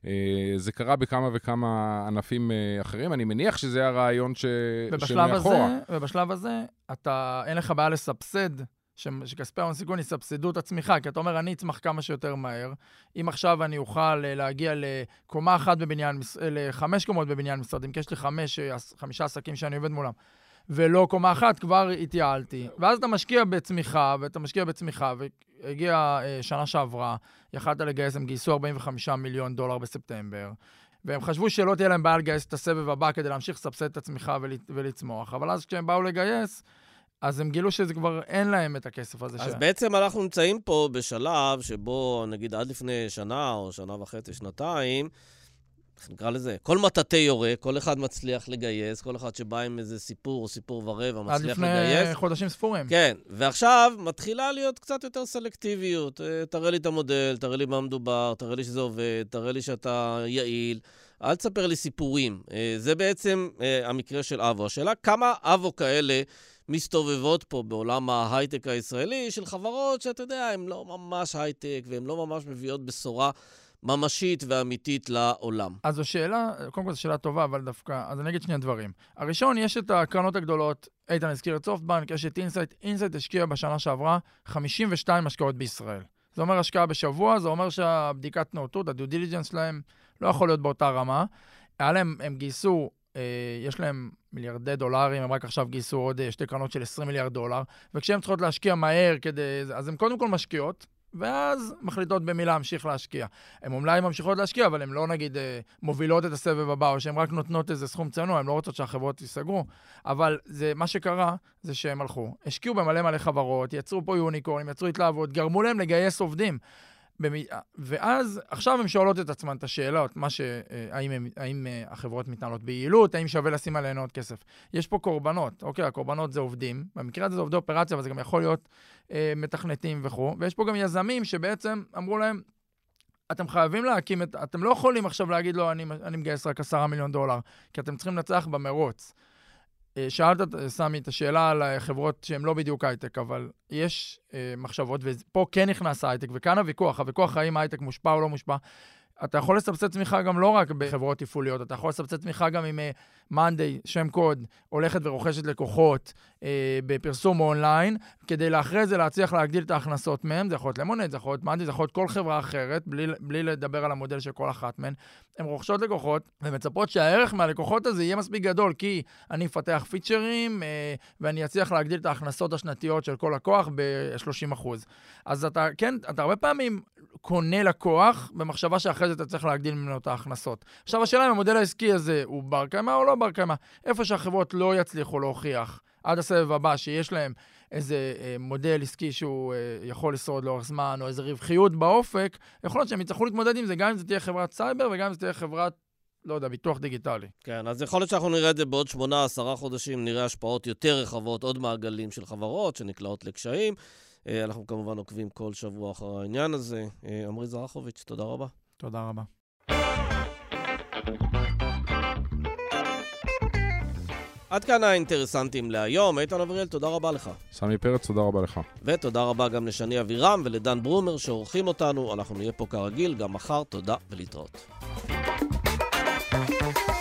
זה קרה בכמה וכמה ענפים אחרים, אני מניח שזה הרעיון ש... שמאחורה. ובשלב הזה, אתה, אין לך בעיה לסבסד, שכספי ההון סיכון יסבסדו את הצמיחה, כי אתה אומר, אני אצמח כמה שיותר מהר. אם עכשיו אני אוכל להגיע לקומה אחת בבניין, לחמש קומות בבניין משרדים, כי יש לי חמש, חמישה עסקים שאני עובד מולם, ולא קומה אחת, כבר התייעלתי. ואז אתה משקיע בצמיחה, ואתה משקיע בצמיחה, והגיעה שנה שעברה, יכלת לגייס, הם גייסו ארבעים וחמישה מיליון דולר בספטמבר, והם חשבו שלא תהיה להם בעיה לגייס את הסבב הבא, כדי להמשיך לסבסד את הצמיחה ולצמוח. אבל אז כשהם באו לגייס, אז הם גילו שזה כבר אין להם את הכסף הזה. אז ש... בעצם אנחנו נמצאים פה בשלב שבו, נגיד, עד לפני שנה או שנה וחצי, שנתיים, איך נקרא לזה? כל מטאטי יורה, כל אחד מצליח לגייס, כל אחד שבא עם איזה סיפור או סיפור ורבע מצליח לגייס. עד לפני חודשים ספורים. כן, ועכשיו מתחילה להיות קצת יותר סלקטיביות. תראה לי את המודל, תראה לי מה מדובר, תראה לי שזה עובד, תראה לי שאתה יעיל. אל תספר לי סיפורים. זה בעצם המקרה של אבו. השאלה כמה אבו כאלה מסתובבות פה בעולם ההייטק הישראלי של חברות שאתה יודע, הן לא ממש הייטק והן לא ממש מביאות בשורה ממשית ואמיתית לעולם. אז זו שאלה, קודם כל זו שאלה טובה, אבל דווקא, אז אני אגיד שני דברים. הראשון, יש את הקרנות הגדולות, איתן הזכיר את סופטבנק, יש את אינסייט, אינסייט השקיע בשנה שעברה חמישים ושתיים השקעות בישראל. זה אומר השקעה בשבוע, זה אומר שהבדיקת נאותות, הדיו דיליג'נס שלהם לא יכול להיות באותה רמה. עליהם הם גייסו, יש להם מיליארדי דולרים, הם רק עכשיו גייסו עוד שתי קרנות של עשרים מיליארד דולר, וכשהם צריכות להשקיע מהר כדי, אז הם קודם כל משקיעות, ואז מחליטות במי להמשיך להשקיע. הן אולי ממשיכות להשקיע, אבל הן לא נגיד מובילות את הסבב הבא, או שהן רק נותנות איזה סכום צנוע, הן לא רוצות שהחברות ייסגרו, אבל זה, מה שקרה זה שהם הלכו, השקיעו במלא מלא חברות, יצרו פה יוניקורנים, יצרו התלהבות, גרמו להם לגייס עובדים. ואז עכשיו הם שואלות את עצמן את השאלות, מה ש... האם, הם, האם החברות מתנהלות ביעילות, האם שווה לשים עליהן עוד כסף. יש פה קורבנות, אוקיי, הקורבנות זה עובדים, במקרה הזה זה עובדי אופרציה, אבל זה גם יכול להיות אה, מתכנתים וכו', ויש פה גם יזמים שבעצם אמרו להם, אתם חייבים להקים את... אתם לא יכולים עכשיו להגיד לו, אני, אני מגייס רק עשרה מיליון דולר, כי אתם צריכים לנצח במרוץ. שאלת, סמי, את השאלה על חברות שהן לא בדיוק הייטק, אבל יש אה, מחשבות, ופה כן נכנס הייטק, וכאן הוויכוח, הוויכוח האם הייטק מושפע או לא מושפע. אתה יכול לסבסד צמיחה גם לא רק בחברות תפעוליות, אתה יכול לסבסד צמיחה גם עם מאנדיי, שם קוד, הולכת ורוכשת לקוחות אה, בפרסום אונליין, כדי לאחרי זה להצליח להגדיל את ההכנסות מהם, זה יכול להיות למונד, זה יכול להיות מאנדיי, זה יכול להיות כל חברה אחרת, בלי, בלי לדבר על המודל של כל אחת מהן. הן רוכשות לקוחות ומצפות שהערך מהלקוחות הזה יהיה מספיק גדול, כי אני אפתח פיצ'רים אה, ואני אצליח להגדיל את ההכנסות השנתיות של כל לקוח ב-שלושים אחוז. אז אתה, כן, אתה הרבה פעמים קונה לקוח במחשבה שאחרי זה אתה צריך להגדיל ממנו את ההכנסות. עכשיו השאלה אם המודל העסקי הזה הוא בר קיימא או לא בר קיימא. איפה שהחברות לא יצליחו להוכיח עד הסבב הבא שיש להם איזה אה, מודל עסקי שהוא אה, יכול לשרוד לאורך זמן או איזה רווחיות באופק, יכול להיות שהם יצטרכו להתמודד עם זה גם אם זה תהיה חברת סייבר וגם אם זה תהיה חברת, לא יודע, ביטוח דיגיטלי. כן, אז יכול להיות שאנחנו נראה את זה בעוד שמונה, עשרה חודשים, נראה השפעות יותר רחבות, עוד מעגלים של חברות שנקלעות לקשיים. אנחנו כמובן עוקבים כל שבוע אחר העניין הזה. עמרי זרחוביץ', תודה רבה. תודה רבה. עד כאן האינטרסנטים להיום. איתן אבריאל, תודה רבה לך. סמי פרץ, תודה רבה לך. ותודה רבה גם לשני אבירם ולדן ברומר שעורכים אותנו. אנחנו נהיה פה כרגיל גם מחר. תודה ולהתראות.